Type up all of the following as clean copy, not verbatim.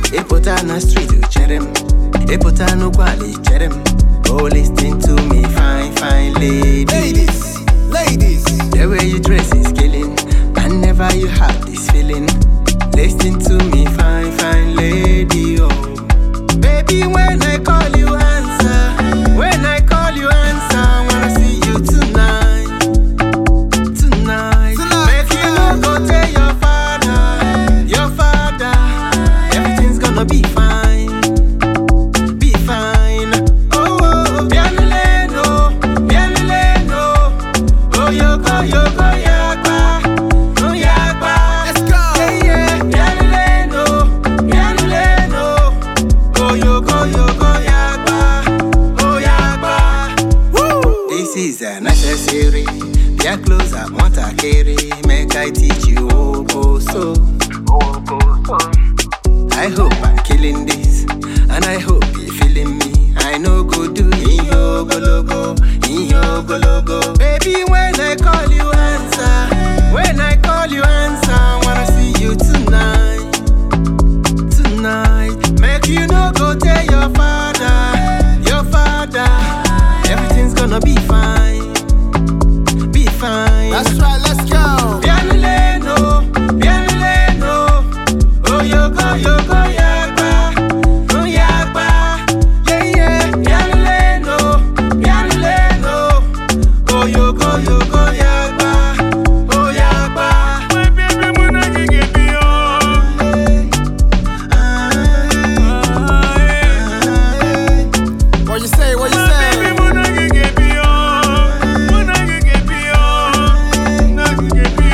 Epotana street cherem, Epotano quali cherem. Oh, listen to me, fine, fine lady. Ladies, the way you dress is killing, and never you have this feeling. Listen to me, fine, fine lady. Oh, baby, when I call you answer. When I call you answer, I wanna see you tonight. Tonight. Make you no go tell your father. Your father, everything's gonna be fine. Be fine. Oh, oh, Bianuleno, Bianuleno. Oh, yoko, yoko, yakba. Oh, yakba. let's go. Yeah, yeah. Bianuleno, Bianuleno. Oh, yoko, yoko, yakba. Oh, yakba. Woo! This is a necessary. Be close, I want to carry. Make I teach you so. I hope I'm killing this, and I hope you're feeling me. I know go do in your logo. Baby, when I call you answer. When I call you answer, I wanna see you tonight. Tonight, make you no go tell your father. Your father, everything's gonna be fine. Be fine. That's right, let's go. Bianuleno, Bianuleno. Oh, yoko, yoko, yakba. Oh, yakba. Yeah, yeah. Bianuleno, Bianuleno. Oh, yoko, yoko, yakba. Oh, yakba. My baby, muna get me on. What you say? What you My say? baby, muna get me on. Muna get me on. Muna get me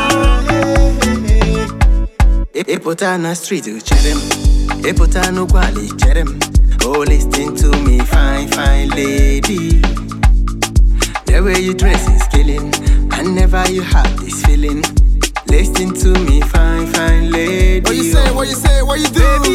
on. Epotana street cherem, Epotano quali cherem. Oh, listen to me, fine, fine lady. The way you dress is killing, and never you have this feeling. Listen to me, fine, fine lady. What you say? What you say? What you do? Baby,